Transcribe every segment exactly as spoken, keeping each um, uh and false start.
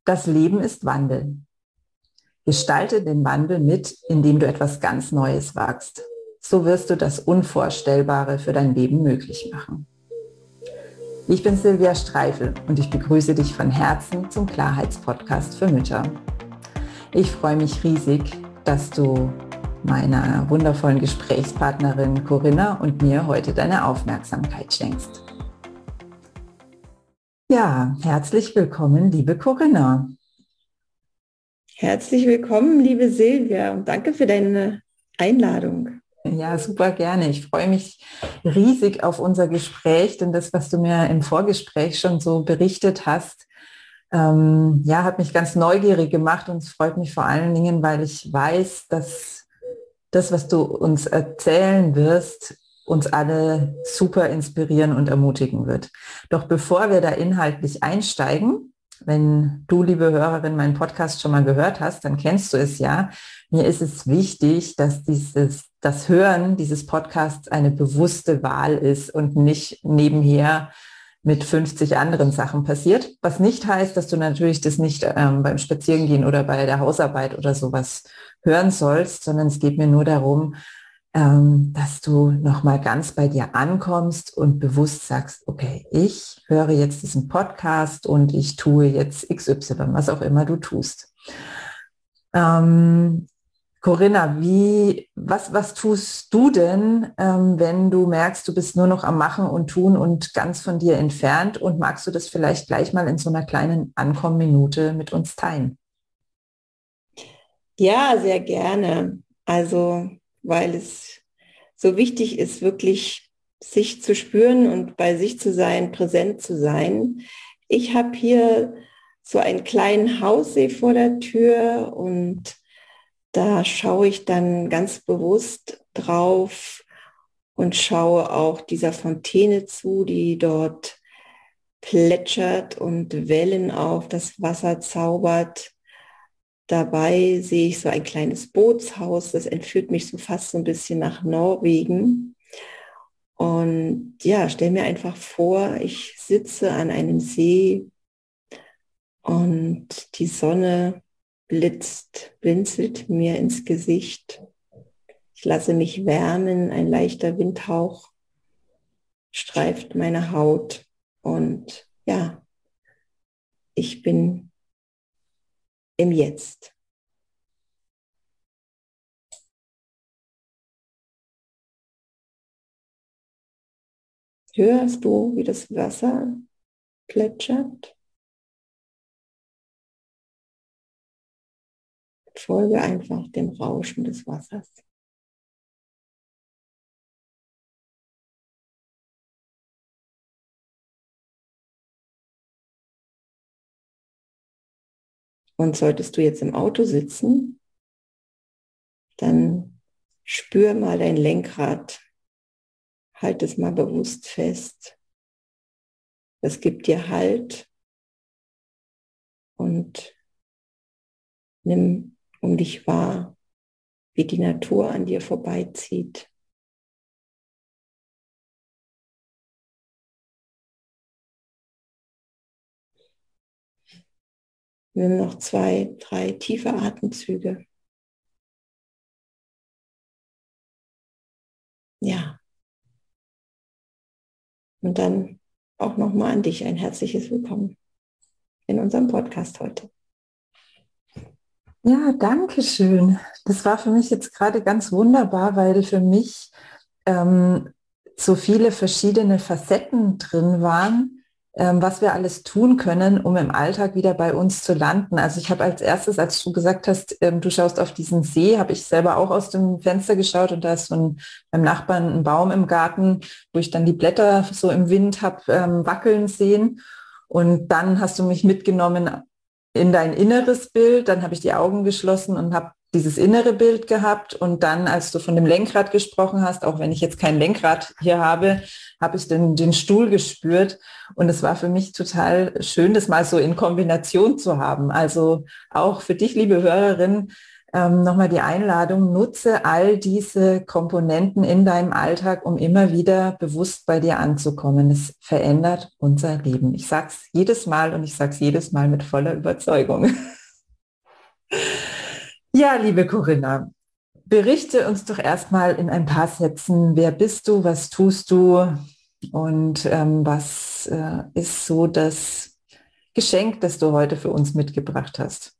Das Leben ist Wandel. Gestalte den Wandel mit, indem du etwas ganz Neues wagst. So wirst du das Unvorstellbare für dein Leben möglich machen. Ich bin Silvia Streifel und ich begrüße dich von Herzen zum Klarheitspodcast für Mütter. Ich freue mich riesig, dass du meiner wundervollen Gesprächspartnerin Corinna und mir heute deine Aufmerksamkeit schenkst. Ja, herzlich willkommen, liebe Corinna. Herzlich willkommen, liebe Silvia, und danke für deine Einladung. Ja, super gerne. Ich freue mich riesig auf unser Gespräch, denn das, was du mir im Vorgespräch schon so berichtet hast, ähm, ja, hat mich ganz neugierig gemacht, und es freut mich vor allen Dingen, weil ich weiß, dass das, was du uns erzählen wirst, uns alle super inspirieren und ermutigen wird. Doch bevor wir da inhaltlich einsteigen, wenn du, liebe Hörerin, meinen Podcast schon mal gehört hast, dann kennst du es ja. Mir ist es wichtig, dass dieses, das Hören dieses Podcasts eine bewusste Wahl ist und nicht nebenher mit fünfzig anderen Sachen passiert. Was nicht heißt, dass du natürlich das nicht ähm, beim Spazierengehen oder bei der Hausarbeit oder sowas hören sollst, sondern es geht mir nur darum, ähm, dass du nochmal ganz bei dir ankommst und bewusst sagst, okay, ich höre jetzt diesen Podcast und ich tue jetzt X Y, was auch immer du tust. Ähm, Corinna, wie, was, was tust du denn, ähm, wenn du merkst, du bist nur noch am Machen und Tun und ganz von dir entfernt, und magst du das vielleicht gleich mal in so einer kleinen Ankommenminute mit uns teilen? Ja, sehr gerne. Also, weil es so wichtig ist, wirklich sich zu spüren und bei sich zu sein, präsent zu sein. Ich habe hier so einen kleinen Haussee vor der Tür und da schaue ich dann ganz bewusst drauf und schaue auch dieser Fontäne zu, die dort plätschert und Wellen auf das Wasser zaubert. Dabei sehe ich so ein kleines Bootshaus, das entführt mich so fast so ein bisschen nach Norwegen. Und ja, stell mir einfach vor, ich sitze an einem See und die Sonne blitzt, blinzelt mir ins Gesicht. Ich lasse mich wärmen, ein leichter Windhauch streift meine Haut und ja, ich bin im Jetzt. Hörst du, wie das Wasser plätschert? Folge einfach dem Rauschen des Wassers. Und solltest du jetzt im Auto sitzen, dann spür mal dein Lenkrad, halt es mal bewusst fest. Das gibt dir Halt und nimm um dich wahr, wie die Natur an dir vorbeizieht. Nimm noch zwei, drei tiefe Atemzüge. Ja. Und dann auch nochmal an dich ein herzliches Willkommen in unserem Podcast heute. Ja, danke schön. Das war für mich jetzt gerade ganz wunderbar, weil für mich ähm, so viele verschiedene Facetten drin waren, ähm, was wir alles tun können, um im Alltag wieder bei uns zu landen. Also ich habe als erstes, als du gesagt hast, ähm, du schaust auf diesen See, habe ich selber auch aus dem Fenster geschaut, und da ist so ein, beim Nachbarn ein Baum im Garten, wo ich dann die Blätter so im Wind habe ähm, wackeln sehen. Und dann hast du mich mitgenommen in dein inneres Bild, dann habe ich die Augen geschlossen und habe dieses innere Bild gehabt, und dann, als du von dem Lenkrad gesprochen hast, auch wenn ich jetzt kein Lenkrad hier habe, habe ich den, den Stuhl gespürt, und es war für mich total schön, das mal so in Kombination zu haben. Also auch für dich, liebe Hörerin, ähm, nochmal die Einladung, nutze all diese Komponenten in deinem Alltag, um immer wieder bewusst bei dir anzukommen. Es verändert unser Leben. Ich sage es jedes Mal und ich sage es jedes Mal mit voller Überzeugung. Ja, liebe Corinna, berichte uns doch erstmal in ein paar Sätzen, wer bist du, was tust du und ähm, was äh, ist so das Geschenk, das du heute für uns mitgebracht hast?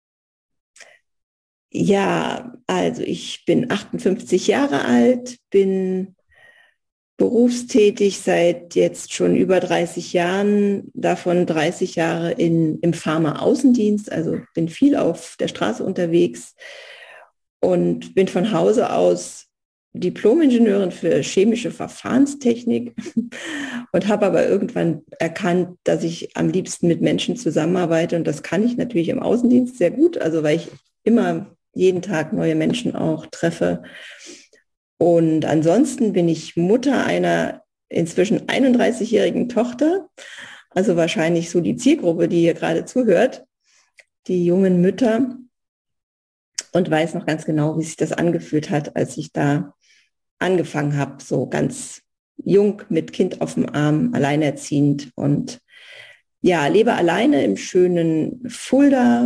Ja, also ich bin achtundfünfzig Jahre alt, bin berufstätig seit jetzt schon über dreißig Jahren, davon dreißig Jahre in, im Pharma-Außendienst, also bin viel auf der Straße unterwegs und bin von Hause aus Diplom-Ingenieurin für chemische Verfahrenstechnik und habe aber irgendwann erkannt, dass ich am liebsten mit Menschen zusammenarbeite und das kann ich natürlich im Außendienst sehr gut, also weil ich immer jeden Tag neue Menschen auch treffe. Und ansonsten bin ich Mutter einer inzwischen einunddreißigjährigen Tochter, also wahrscheinlich so die Zielgruppe, die hier gerade zuhört, die jungen Mütter, und weiß noch ganz genau, wie sich das angefühlt hat, als ich da angefangen habe, so ganz jung mit Kind auf dem Arm, alleinerziehend und ja, lebe alleine im schönen Fulda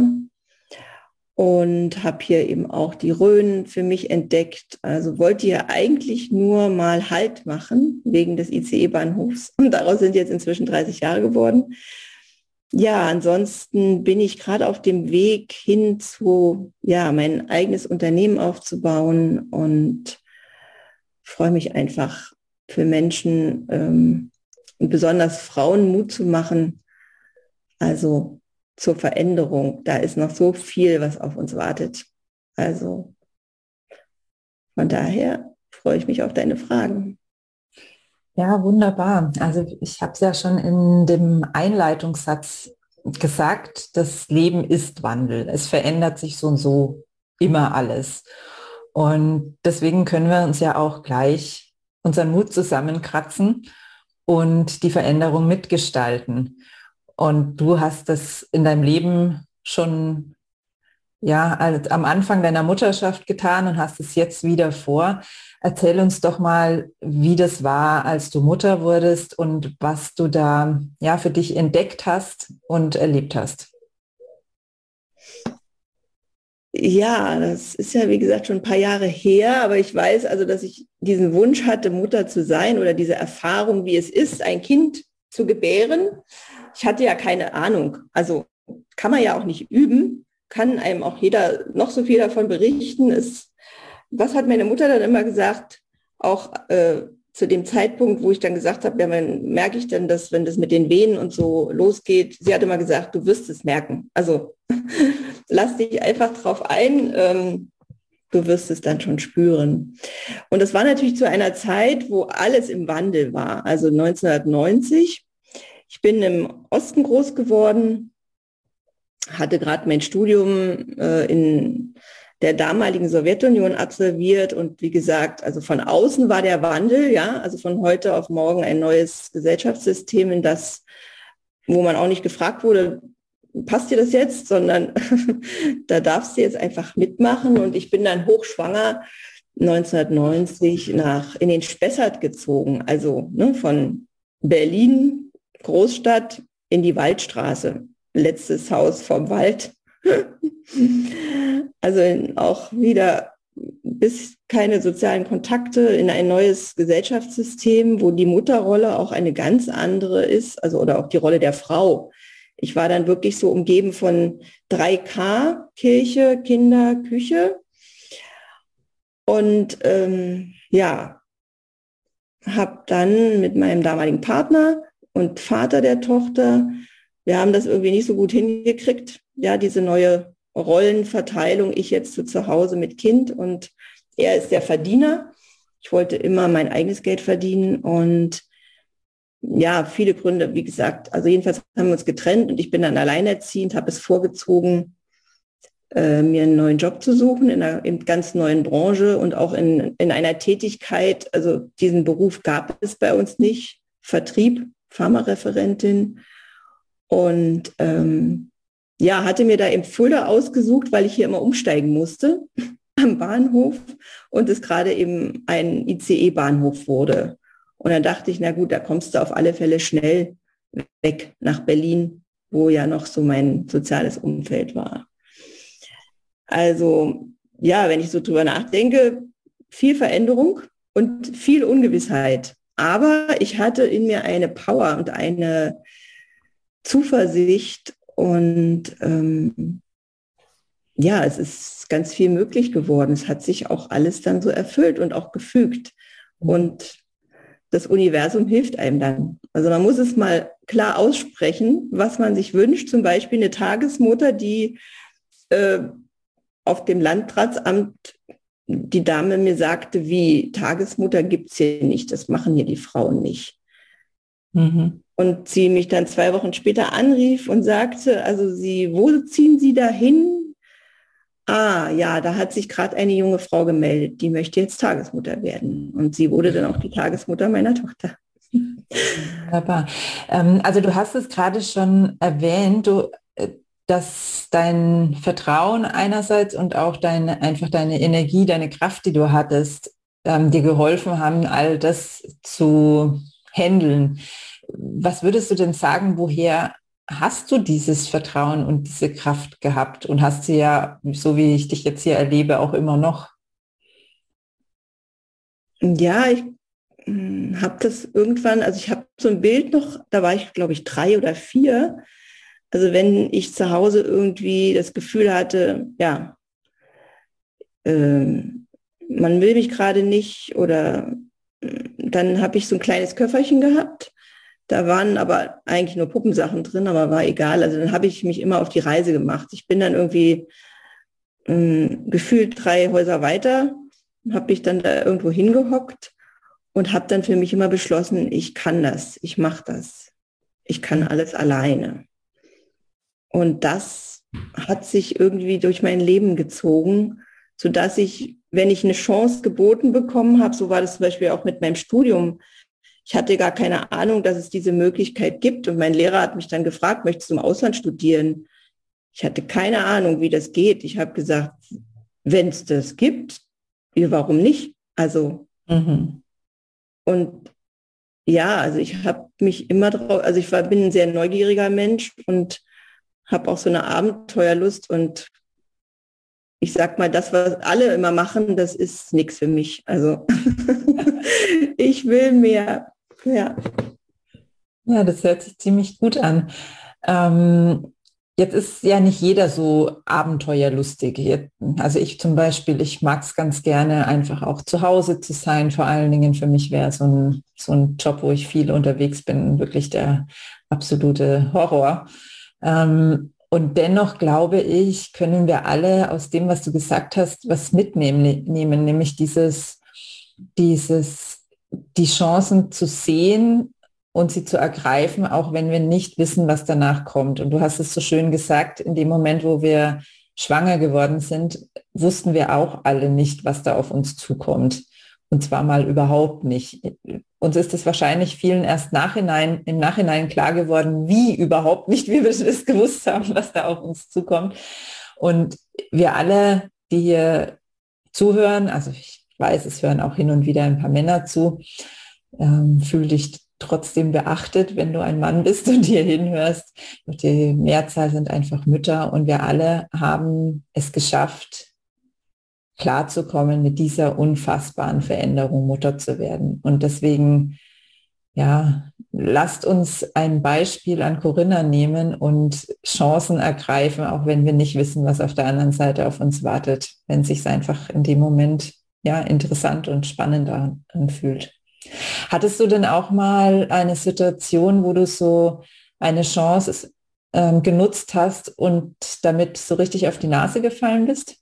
und habe hier eben auch die Rhön für mich entdeckt. Also wollte hier eigentlich nur mal Halt machen wegen des I C E-Bahnhofs und daraus sind jetzt inzwischen dreißig Jahre geworden. Ja, ansonsten bin ich gerade auf dem Weg hin zu, ja, mein eigenes Unternehmen aufzubauen und freue mich einfach für Menschen ähm, und besonders Frauen Mut zu machen, also zur Veränderung. Da ist noch so viel, was auf uns wartet. Also von daher freue ich mich auf deine Fragen. Ja, wunderbar. Also ich habe es ja schon in dem Einleitungssatz gesagt, das Leben ist Wandel. Es verändert sich so und so immer alles. Und deswegen können wir uns ja auch gleich unseren Mut zusammenkratzen und die Veränderung mitgestalten. Und du hast das in deinem Leben schon ja, als am Anfang deiner Mutterschaft getan und hast es jetzt wieder vor. Erzähl uns doch mal, wie das war, als du Mutter wurdest und was du da ja für dich entdeckt hast und erlebt hast. Ja, das ist ja, wie gesagt, schon ein paar Jahre her, aber ich weiß also, dass ich diesen Wunsch hatte, Mutter zu sein oder diese Erfahrung, wie es ist, ein Kind zu gebären. Ich hatte ja keine Ahnung. Also kann man ja auch nicht üben, kann einem auch jeder noch so viel davon berichten. Es, was hat meine Mutter dann immer gesagt, auch äh, zu dem Zeitpunkt, wo ich dann gesagt habe, ja, man merke ich dann, dass wenn das mit den Venen und so losgeht, sie hat immer gesagt, du wirst es merken. Also lass dich einfach drauf ein, ähm, du wirst es dann schon spüren. Und das war natürlich zu einer Zeit, wo alles im Wandel war, also neunzehnhundertneunzig. Ich bin im Osten groß geworden, hatte gerade mein Studium äh, in der damaligen Sowjetunion absolviert und wie gesagt, also von außen war der Wandel, ja, also von heute auf morgen ein neues Gesellschaftssystem, in das, wo man auch nicht gefragt wurde, passt dir das jetzt, sondern da darfst du jetzt einfach mitmachen und ich bin dann hochschwanger neunzehnhundertneunzig nach in den Spessart gezogen, also ne, von Berlin, Großstadt, in die Waldstraße, letztes Haus vom Wald. Also in, auch wieder bis keine sozialen Kontakte in ein neues Gesellschaftssystem, wo die Mutterrolle auch eine ganz andere ist, also oder auch die Rolle der Frau. Ich war dann wirklich so umgeben von drei K, Kirche, Kinder, Küche. Und ähm, ja, habe dann mit meinem damaligen Partner und Vater der Tochter, wir haben das irgendwie nicht so gut hingekriegt, ja, diese neue Rollenverteilung, ich jetzt so zu Hause mit Kind und er ist der Verdiener. Ich wollte immer mein eigenes Geld verdienen und ja, viele Gründe, wie gesagt, also jedenfalls haben wir uns getrennt und ich bin dann alleinerziehend, habe es vorgezogen, äh, mir einen neuen Job zu suchen in einer in ganz neuen Branche und auch in, in einer Tätigkeit, also diesen Beruf gab es bei uns nicht, Vertrieb, Pharmareferentin und ähm, ja, hatte mir da eben Fulda ausgesucht, weil ich hier immer umsteigen musste am Bahnhof und es gerade eben ein I C E-Bahnhof wurde. Und dann dachte ich, na gut, da kommst du auf alle Fälle schnell weg nach Berlin, wo ja noch so mein soziales Umfeld war. Also ja, wenn ich so drüber nachdenke, viel Veränderung und viel Ungewissheit. Aber ich hatte in mir eine Power und eine Zuversicht und ähm, ja, es ist ganz viel möglich geworden. Es hat sich auch alles dann so erfüllt und auch gefügt. Und das Universum hilft einem dann. Also man muss es mal klar aussprechen, was man sich wünscht. Zum Beispiel eine Tagesmutter, die äh, auf dem Landratsamt die Dame mir sagte, wie Tagesmutter gibt es hier nicht, das machen hier die Frauen nicht. Mhm. Und sie mich dann zwei Wochen später anrief und sagte, also sie, wo ziehen Sie da hin? Ah, ja, da hat sich gerade eine junge Frau gemeldet, die möchte jetzt Tagesmutter werden. Und sie wurde dann auch die Tagesmutter meiner Tochter. Wunderbar. Ähm, also du hast es gerade schon erwähnt, du, dass dein Vertrauen einerseits und auch deine, einfach deine Energie, deine Kraft, die du hattest, ähm, dir geholfen haben, all das zu handeln. Was würdest du denn sagen, woher hast du dieses Vertrauen und diese Kraft gehabt und hast sie ja, so wie ich dich jetzt hier erlebe, auch immer noch? Ja, ich habe das irgendwann, also ich habe so ein Bild noch, da war ich, glaube ich, drei oder vier. Also wenn ich zu Hause irgendwie das Gefühl hatte, ja, äh, man will mich gerade nicht oder dann habe ich so ein kleines Köfferchen gehabt. Da waren aber eigentlich nur Puppensachen drin, aber war egal. Also dann habe ich mich immer auf die Reise gemacht. Ich bin dann irgendwie äh, gefühlt drei Häuser weiter, habe mich dann da irgendwo hingehockt und habe dann für mich immer beschlossen, ich kann das, ich mache das. Ich kann alles alleine. Und das hat sich irgendwie durch mein Leben gezogen, sodass ich, wenn ich eine Chance geboten bekommen habe, so war das zum Beispiel auch mit meinem Studium, ich hatte gar keine Ahnung, dass es diese Möglichkeit gibt. Und mein Lehrer hat mich dann gefragt, möchtest du im Ausland studieren? Ich hatte keine Ahnung, wie das geht. Ich habe gesagt, wenn es das gibt, warum nicht? Also, mhm. Und ja, also ich habe mich immer drauf, also ich war, bin ein sehr neugieriger Mensch und habe auch so eine Abenteuerlust und ich sag mal, das, was alle immer machen, das ist nichts für mich. Also ich will mehr. Ja. Ja, das hört sich ziemlich gut an. Ähm, jetzt ist ja nicht jeder so abenteuerlustig. Jetzt, also ich zum Beispiel, ich mag es ganz gerne, einfach auch zu Hause zu sein. Vor allen Dingen für mich wäre so ein, so ein Job, wo ich viel unterwegs bin, wirklich der absolute Horror. Ähm, und dennoch glaube ich, können wir alle aus dem, was du gesagt hast, was mitnehmen, nehmen, nämlich dieses, dieses, die Chancen zu sehen und sie zu ergreifen, auch wenn wir nicht wissen, was danach kommt. Und du hast es so schön gesagt, in dem Moment, wo wir schwanger geworden sind, wussten wir auch alle nicht, was da auf uns zukommt. Und zwar mal überhaupt nicht. Uns ist es wahrscheinlich vielen erst nachhinein, im Nachhinein klar geworden, wie überhaupt nicht, wie wir es gewusst haben, was da auf uns zukommt. Und wir alle, die hier zuhören, also ich weiß, es hören auch hin und wieder ein paar Männer zu, ähm, fühl dich trotzdem beachtet, wenn du ein Mann bist und hier hinhörst. Die Mehrzahl sind einfach Mütter und wir alle haben es geschafft, klarzukommen mit dieser unfassbaren Veränderung, Mutter zu werden. Und deswegen, ja, lasst uns ein Beispiel an Corinna nehmen und Chancen ergreifen, auch wenn wir nicht wissen, was auf der anderen Seite auf uns wartet, wenn es sich einfach in dem Moment ja interessant und spannend anfühlt. Hattest du denn auch mal eine Situation, wo du so eine Chance ähm, genutzt hast und damit so richtig auf die Nase gefallen bist?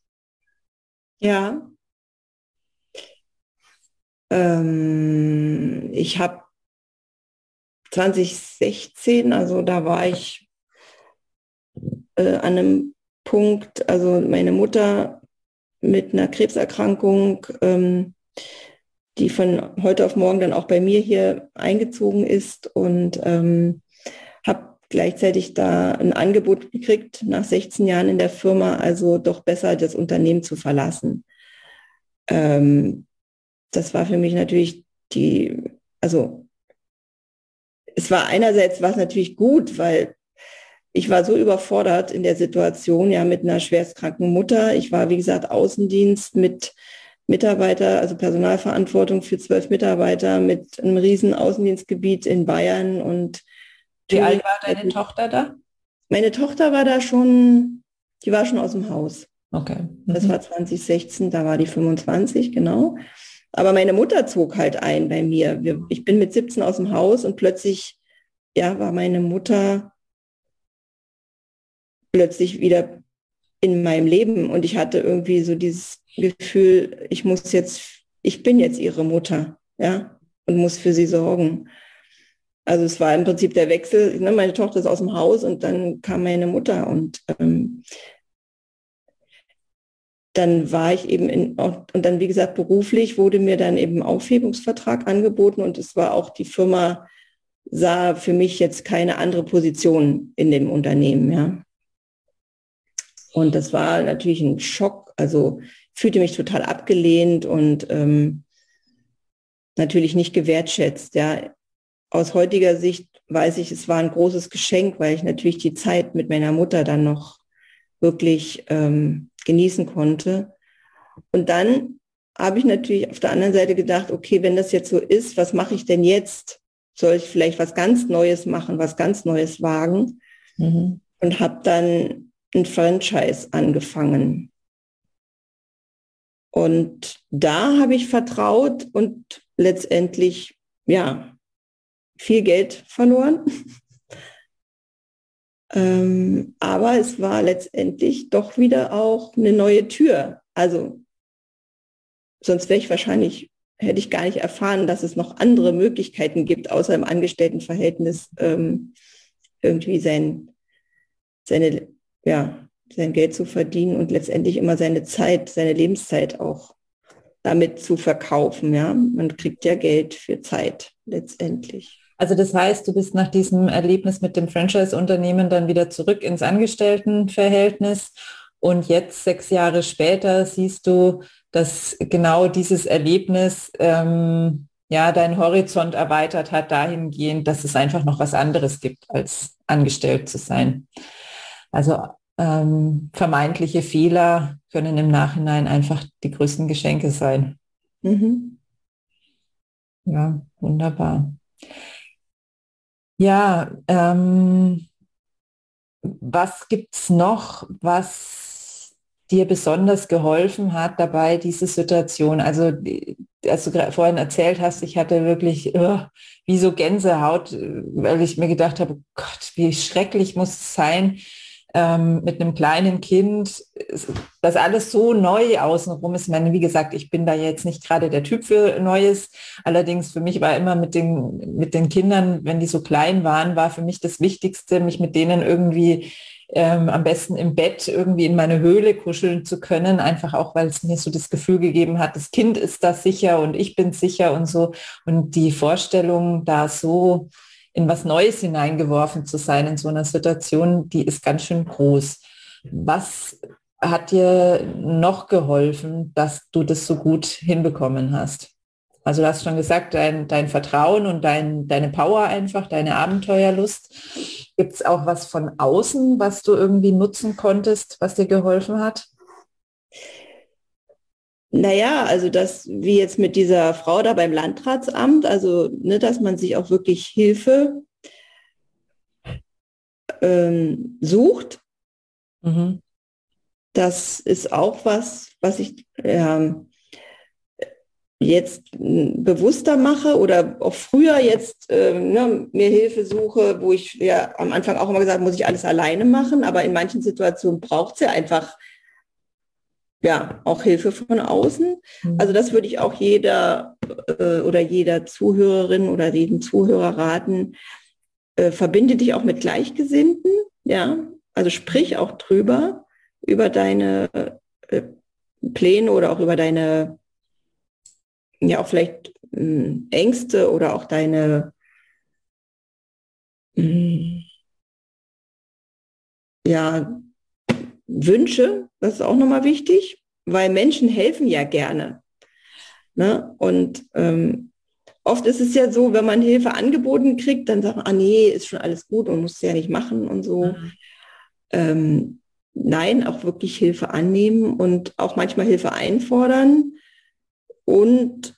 Ja. Ähm, ich habe zwanzig sechzehn, also da war ich äh, an einem Punkt, also meine Mutter mit einer Krebserkrankung, ähm, die von heute auf morgen dann auch bei mir hier eingezogen ist und ähm, habe gleichzeitig da ein Angebot gekriegt, nach sechzehn Jahren in der Firma, also doch besser das Unternehmen zu verlassen. Ähm, das war für mich natürlich die, also es war einerseits war es natürlich gut, weil ich war so überfordert in der Situation, ja, mit einer schwerstkranken Mutter. Ich war, wie gesagt, Außendienst mit Mitarbeiter, also Personalverantwortung für zwölf Mitarbeiter mit einem riesen Außendienstgebiet in Bayern. Und wie alt war deine Tochter da? Meine Tochter war da schon, die war schon aus dem Haus. Okay. Mhm. Das war zwanzig sechzehn, da war die fünfundzwanzig, genau. Aber meine Mutter zog halt ein bei mir. Wir, ich bin mit siebzehn aus dem Haus und plötzlich, ja, war meine Mutter plötzlich wieder in meinem Leben und ich hatte irgendwie so dieses Gefühl, ich muss jetzt, ich bin jetzt ihre Mutter, ja, und muss für sie sorgen. Also es war im Prinzip der Wechsel, ne, meine Tochter ist aus dem Haus und dann kam meine Mutter und ähm, dann war ich eben in, und dann, wie gesagt, beruflich wurde mir dann eben ein Aufhebungsvertrag angeboten und es war auch, die Firma sah für mich jetzt keine andere Position in dem Unternehmen, ja. Und das war natürlich ein Schock, also fühlte mich total abgelehnt und ähm, natürlich nicht gewertschätzt, ja. Aus heutiger Sicht weiß ich, es war ein großes Geschenk, weil ich natürlich die Zeit mit meiner Mutter dann noch wirklich ähm, genießen konnte. Und dann habe ich natürlich auf der anderen Seite gedacht, okay, wenn das jetzt so ist, was mache ich denn jetzt? Soll ich vielleicht was ganz Neues machen, was ganz Neues wagen? Mhm. Und habe dann ein Franchise angefangen. Und da habe ich vertraut und letztendlich, ja, viel Geld verloren. ähm, aber es war letztendlich doch wieder auch eine neue Tür. Also sonst wäre ich wahrscheinlich, hätte ich gar nicht erfahren, dass es noch andere Möglichkeiten gibt, außer im Angestelltenverhältnis ähm, irgendwie sein, seine, ja, sein Geld zu verdienen und letztendlich immer seine Zeit, seine Lebenszeit auch damit zu verkaufen. Ja? Man kriegt ja Geld für Zeit letztendlich. Also das heißt, du bist nach diesem Erlebnis mit dem Franchise-Unternehmen dann wieder zurück ins Angestelltenverhältnis und jetzt, sechs Jahre später, siehst du, dass genau dieses Erlebnis ähm, ja deinen Horizont erweitert hat dahingehend, dass es einfach noch was anderes gibt, als angestellt zu sein. Also ähm, vermeintliche Fehler können im Nachhinein einfach die größten Geschenke sein. Mhm. Ja, wunderbar. Ja, ähm, was gibt's noch, was dir besonders geholfen hat dabei, diese Situation? Also, als du gerade vorhin erzählt hast, ich hatte wirklich uh, wie so Gänsehaut, weil ich mir gedacht habe, oh Gott, wie schrecklich muss es sein, ähm, mit einem kleinen Kind, das alles so neu außenrum ist. Ich meine, wie gesagt, ich bin da jetzt nicht gerade der Typ für Neues. Allerdings für mich war immer mit den, mit den Kindern, wenn die so klein waren, war für mich das Wichtigste, mich mit denen irgendwie ähm, am besten im Bett irgendwie in meine Höhle kuscheln zu können. Einfach auch, weil es mir so das Gefühl gegeben hat, das Kind ist da sicher und ich bin sicher und so. Und die Vorstellung, da so in was Neues hineingeworfen zu sein in so einer Situation, die ist ganz schön groß. Was hat dir noch geholfen, dass du das so gut hinbekommen hast? Also du hast schon gesagt, dein, dein Vertrauen und dein, deine Power einfach, deine Abenteuerlust. Gibt es auch was von außen, was du irgendwie nutzen konntest, was dir geholfen hat? Naja, also das, wie jetzt mit dieser Frau da beim Landratsamt, also ne, dass man sich auch wirklich Hilfe ähm, sucht. Mhm. Das ist auch was, was ich ähm, jetzt bewusster mache oder auch früher jetzt ähm, ne, mir Hilfe suche, wo ich ja am Anfang auch immer gesagt habe, muss ich alles alleine machen, aber in manchen Situationen braucht es ja einfach ja, auch Hilfe von außen. Also das würde ich auch jeder äh, oder jeder Zuhörerin oder jedem Zuhörer raten. Äh, verbinde dich auch mit Gleichgesinnten, ja. Also sprich auch drüber, über deine äh, Pläne oder auch über deine, ja auch vielleicht äh, Ängste oder auch deine, mh, ja, Wünsche, das ist auch nochmal wichtig, weil Menschen helfen ja gerne. Ne? Und ähm, oft ist es ja so, wenn man Hilfe angeboten kriegt, dann sagt man, ah nee, ist schon alles gut und muss es ja nicht machen und so. Mhm. Ähm, nein, auch wirklich Hilfe annehmen und auch manchmal Hilfe einfordern. Und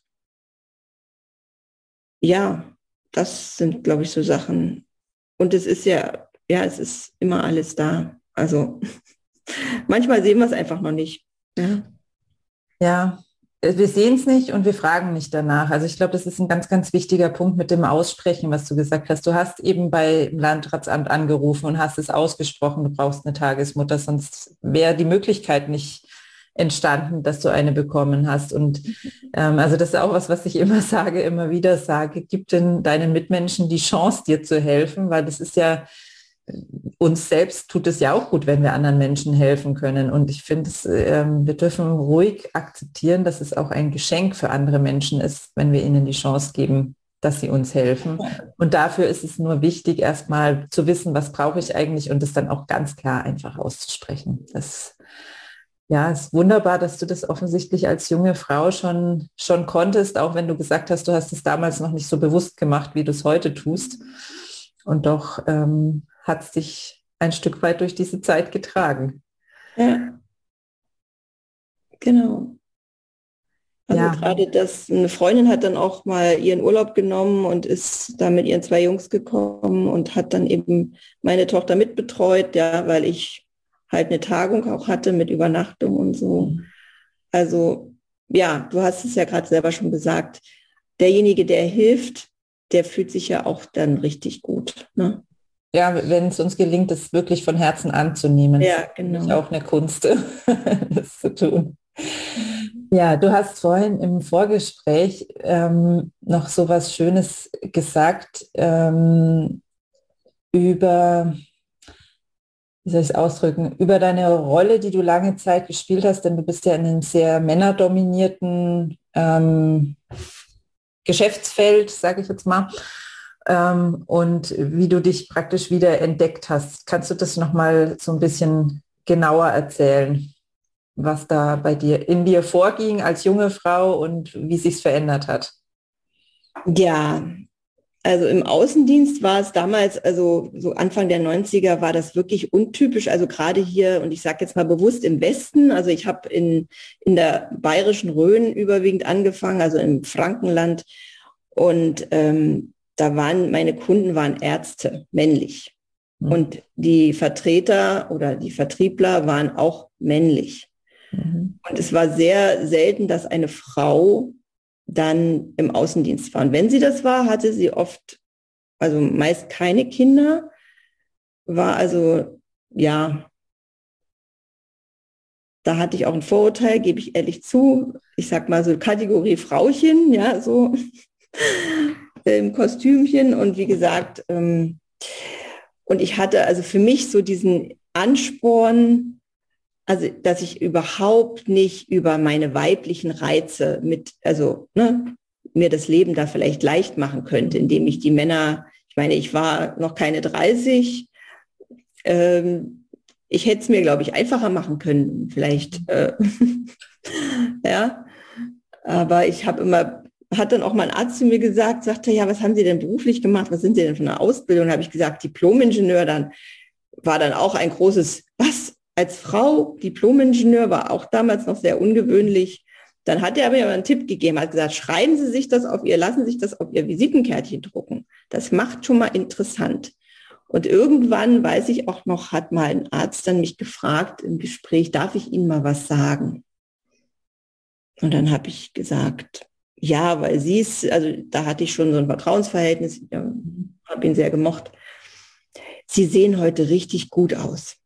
ja, das sind, glaube ich, so Sachen. Und es ist ja, ja, es ist immer alles da. Also manchmal sehen wir es einfach noch nicht. Ja. Ja, wir sehen es nicht und wir fragen nicht danach. Also ich glaube, das ist ein ganz, ganz wichtiger Punkt mit dem Aussprechen, was du gesagt hast. Du hast eben beim Landratsamt angerufen und hast es ausgesprochen, du brauchst eine Tagesmutter, sonst wäre die Möglichkeit nicht entstanden, dass du eine bekommen hast. Und ähm, also das ist auch was, was ich immer sage, immer wieder sage, gib denn deinen Mitmenschen die Chance, dir zu helfen, weil das ist ja, uns selbst tut es ja auch gut, wenn wir anderen Menschen helfen können. Und ich finde, ähm, wir dürfen ruhig akzeptieren, dass es auch ein Geschenk für andere Menschen ist, wenn wir ihnen die Chance geben, dass sie uns helfen. Und dafür ist es nur wichtig, erstmal zu wissen, was brauche ich eigentlich und es dann auch ganz klar einfach auszusprechen. Das ja, ist wunderbar, dass du das offensichtlich als junge Frau schon, schon konntest, auch wenn du gesagt hast, du hast es damals noch nicht so bewusst gemacht, wie du es heute tust. Und doch ähm, hat es dich ein Stück weit durch diese Zeit getragen. Ja, genau. Also Ja. gerade das, eine Freundin hat dann auch mal ihren Urlaub genommen und ist da mit ihren zwei Jungs gekommen und hat dann eben meine Tochter mitbetreut, ja, weil ich halt eine Tagung auch hatte mit Übernachtung und so. Also ja, du hast es ja gerade selber schon gesagt, derjenige, der hilft, der fühlt sich ja auch dann richtig gut. Ne? Ja, wenn es uns gelingt, es wirklich von Herzen anzunehmen, ja, genau. Ist genau. auch eine Kunst, das zu tun. Ja, du hast vorhin im Vorgespräch ähm, noch so was Schönes gesagt ähm, über, wie soll ich es ausdrücken, über deine Rolle, die du lange Zeit gespielt hast, denn du bist ja in einem sehr männerdominierten ähm, Geschäftsfeld, sage ich jetzt mal, ähm, und wie du dich praktisch wieder entdeckt hast. Kannst du das nochmal so ein bisschen genauer erzählen, was da bei dir in dir vorging als junge Frau und wie sich's verändert hat? Ja, also im Außendienst war es damals, also so Anfang der neunziger war das wirklich untypisch, also gerade hier, und ich sage jetzt mal bewusst im Westen, also ich habe in, in der bayerischen Rhön überwiegend angefangen, also im Frankenland, und ähm, da waren, meine Kunden waren Ärzte, männlich. Mhm. Und die Vertreter oder die Vertriebler waren auch männlich. Mhm. Und es war sehr selten, dass eine Frau dann im Außendienst war. Und wenn sie das war, hatte sie oft, also meist keine Kinder, war also, ja, da hatte ich auch ein Vorurteil, gebe ich ehrlich zu. Ich sag mal so Kategorie Frauchen, ja, so im Kostümchen. Und wie gesagt, ähm, und ich hatte also für mich so diesen Ansporn, also dass ich überhaupt nicht über meine weiblichen Reize mit, also ne, mir das Leben da vielleicht leicht machen könnte, indem ich die Männer, ich meine, ich war noch keine dreißig, ähm, ich hätte es mir, glaube ich, einfacher machen können, vielleicht, äh, ja, aber ich habe immer, hat dann auch mein Arzt zu mir gesagt, sagte, ja, was haben Sie denn beruflich gemacht, was sind Sie denn für eine Ausbildung? Da habe ich gesagt, Diplom-Ingenieur, dann war dann auch ein großes, was? Als Frau, Diplom-Ingenieur, war auch damals noch sehr ungewöhnlich. Dann hat er mir aber einen Tipp gegeben, hat gesagt, schreiben Sie sich das auf Ihr, lassen Sie sich das auf Ihr Visitenkärtchen drucken. Das macht schon mal interessant. Und irgendwann, weiß ich auch noch, hat mal ein Arzt dann mich gefragt im Gespräch, darf ich Ihnen mal was sagen? Und dann habe ich gesagt, ja, weil sie ist, also da hatte ich schon so ein Vertrauensverhältnis, ja, habe ihn sehr gemocht. Sie sehen heute richtig gut aus.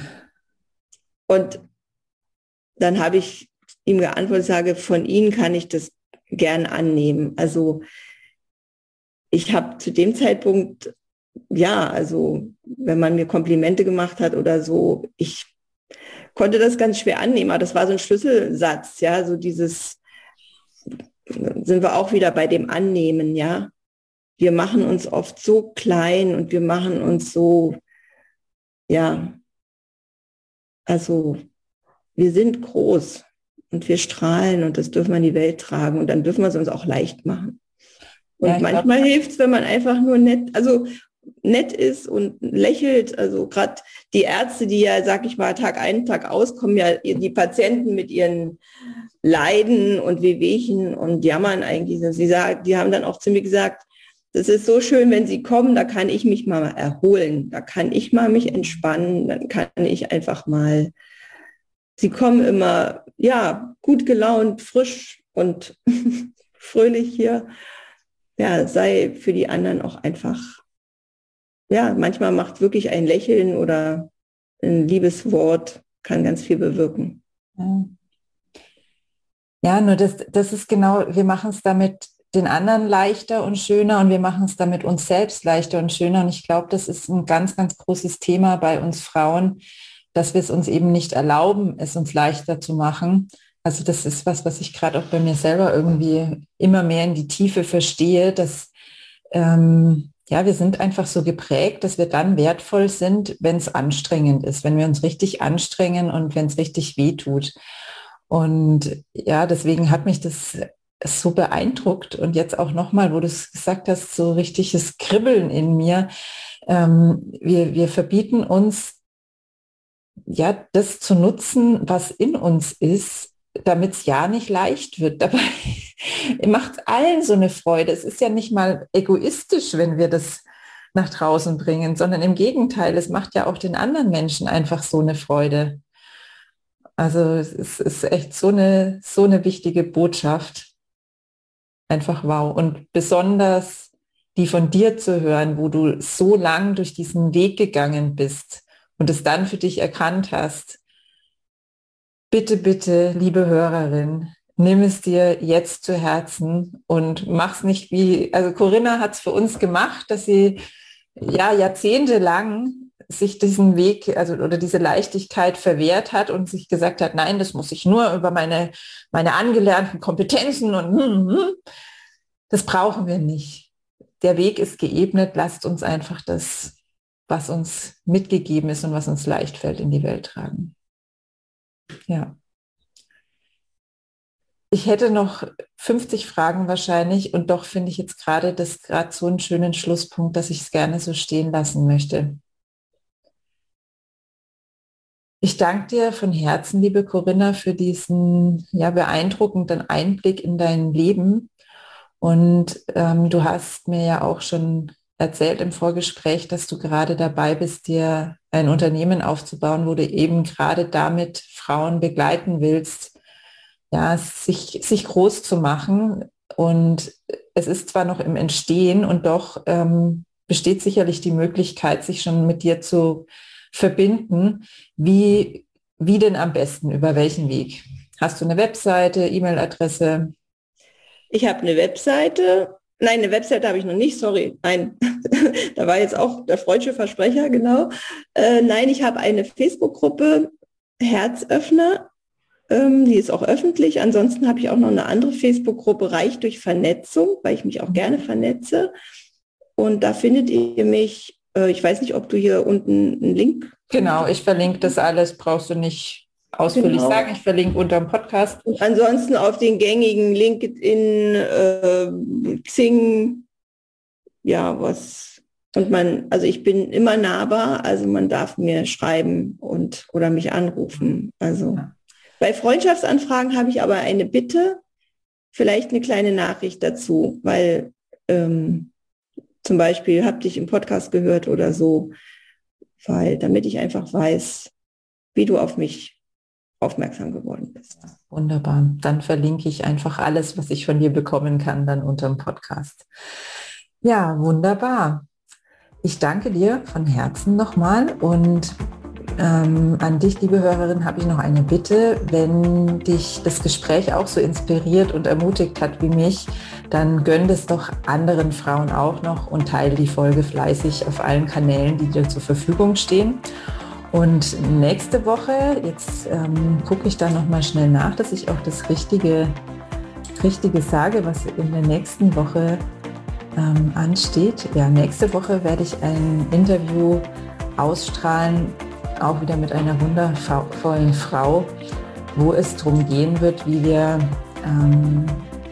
Und dann habe ich ihm geantwortet, sage, von Ihnen kann ich das gern annehmen. Also ich habe zu dem Zeitpunkt, ja, also wenn man mir Komplimente gemacht hat oder so, ich konnte das ganz schwer annehmen, aber das war so ein Schlüsselsatz, ja, so dieses, sind wir auch wieder bei dem Annehmen, ja. Wir machen uns oft so klein und wir machen uns so, ja, also wir sind groß und wir strahlen und das dürfen wir in die Welt tragen und dann dürfen wir es uns auch leicht machen. Und ja, manchmal hilft es, wenn man einfach nur nett, also nett ist und lächelt. Also gerade die Ärzte, die ja, sag ich mal, Tag ein, Tag aus, kommen ja die Patienten mit ihren Leiden und Wehwehchen und jammern eigentlich. Sie sagen, die haben dann auch zu mir gesagt, das ist so schön, wenn sie kommen, da kann ich mich mal erholen, da kann ich mal mich entspannen, dann kann ich einfach mal, sie kommen immer, ja, gut gelaunt, frisch und fröhlich hier. Ja, sei für die anderen auch einfach, ja, manchmal macht wirklich ein Lächeln oder ein liebes Wort, kann ganz viel bewirken. Ja, ja nur das, das ist genau, wir machen es damit den anderen leichter und schöner und wir machen es damit uns selbst leichter und schöner. Und ich glaube, das ist ein ganz, ganz großes Thema bei uns Frauen, dass wir es uns eben nicht erlauben, es uns leichter zu machen. Also das ist was, was ich gerade auch bei mir selber irgendwie immer mehr in die Tiefe verstehe, dass ähm, ja, wir sind einfach so geprägt, dass wir dann wertvoll sind, wenn es anstrengend ist, wenn wir uns richtig anstrengen und wenn es richtig weh tut. Und ja, deswegen hat mich das so beeindruckt und jetzt auch nochmal, wo du es gesagt hast, so richtiges Kribbeln in mir. Ähm, wir, wir verbieten uns, ja, das zu nutzen, was in uns ist, damit es ja nicht leicht wird. Dabei macht allen so eine Freude. Es ist ja nicht mal egoistisch, wenn wir das nach draußen bringen, sondern im Gegenteil, es macht ja auch den anderen Menschen einfach so eine Freude. Also es ist, ist echt so eine, so eine wichtige Botschaft. Einfach wow. Und besonders die von dir zu hören, wo du so lang durch diesen Weg gegangen bist und es dann für dich erkannt hast. Bitte, bitte, liebe Hörerin, nimm es dir jetzt zu Herzen und mach's nicht wie, also Corinna hat es für uns gemacht, dass sie ja jahrzehntelang sich diesen Weg, also oder diese Leichtigkeit verwehrt hat und sich gesagt hat, nein, das muss ich nur über meine, meine angelernten Kompetenzen und hm, hm, das brauchen wir nicht. Der Weg ist geebnet, lasst uns einfach das, was uns mitgegeben ist und was uns leicht fällt, in die Welt tragen. Ja. Ich hätte noch fünfzig Fragen wahrscheinlich und doch finde ich jetzt gerade das gerade so einen schönen Schlusspunkt, dass ich es gerne so stehen lassen möchte. Ich danke dir von Herzen, liebe Corinna, für diesen ja, beeindruckenden Einblick in dein Leben. Und ähm, du hast mir ja auch schon erzählt im Vorgespräch, dass du gerade dabei bist, dir ein Unternehmen aufzubauen, wo du eben gerade damit Frauen begleiten willst, ja, sich, sich groß zu machen. Und es ist zwar noch im Entstehen und doch ähm, besteht sicherlich die Möglichkeit, sich schon mit dir zu verbinden. Wie, wie denn am besten? Über welchen Weg? Hast du eine Webseite, E-Mail-Adresse? Ich habe eine Webseite. Nein, eine Webseite habe ich noch nicht, sorry. Nein, da war jetzt auch der freudsche Versprecher, genau. Äh, nein, ich habe eine Facebook-Gruppe, Herzöffner. Ähm, die ist auch öffentlich. Ansonsten habe ich auch noch eine andere Facebook-Gruppe, Reich durch Vernetzung, weil ich mich auch gerne vernetze. Und da findet ihr mich, äh, ich weiß nicht, ob du hier unten einen Link... Genau, ich verlinke das alles, brauchst du nicht ausführlich genau sagen. Ich verlinke unter dem Podcast. Und ansonsten auf den gängigen LinkedIn, äh, Xing, ja, was. Und man, also ich bin immer nahbar, also man darf mir schreiben und oder mich anrufen. Also ja. Bei Freundschaftsanfragen habe ich aber eine Bitte, vielleicht eine kleine Nachricht dazu, weil ähm, zum Beispiel habe dich im Podcast gehört oder so, weil damit ich einfach weiß, wie du auf mich aufmerksam geworden bist. Wunderbar. Dann verlinke ich einfach alles, was ich von dir bekommen kann, dann unter dem Podcast. Ja, wunderbar. Ich danke dir von Herzen nochmal und ähm, an dich, liebe Hörerin, habe ich noch eine Bitte. Wenn dich das Gespräch auch so inspiriert und ermutigt hat wie mich, dann gönn es doch anderen Frauen auch noch und teile die Folge fleißig auf allen Kanälen, die dir zur Verfügung stehen. Und nächste Woche, jetzt ähm, gucke ich da nochmal schnell nach, dass ich auch das Richtige, Richtige sage, was in der nächsten Woche ähm, ansteht. Ja, nächste Woche werde ich ein Interview ausstrahlen auch wieder mit einer wundervollen Frau, wo es darum gehen wird, wie wir ähm,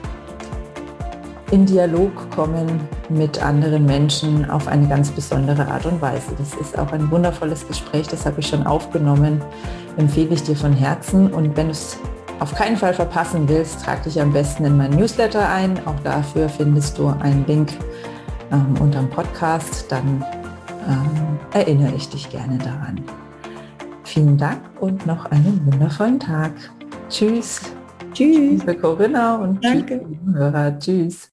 in Dialog kommen mit anderen Menschen auf eine ganz besondere Art und Weise. Das ist auch ein wundervolles Gespräch, das habe ich schon aufgenommen, empfehle ich dir von Herzen. Und wenn du es auf keinen Fall verpassen willst, trag dich am besten in meinen Newsletter ein. Auch dafür findest du einen Link ähm, unter dem Podcast. Dann ähm, erinnere ich dich gerne daran. Vielen Dank und noch einen wundervollen Tag. Tschüss. Tschüss. Liebe Corinna und Danke. Tschüss, Hörer. Tschüss.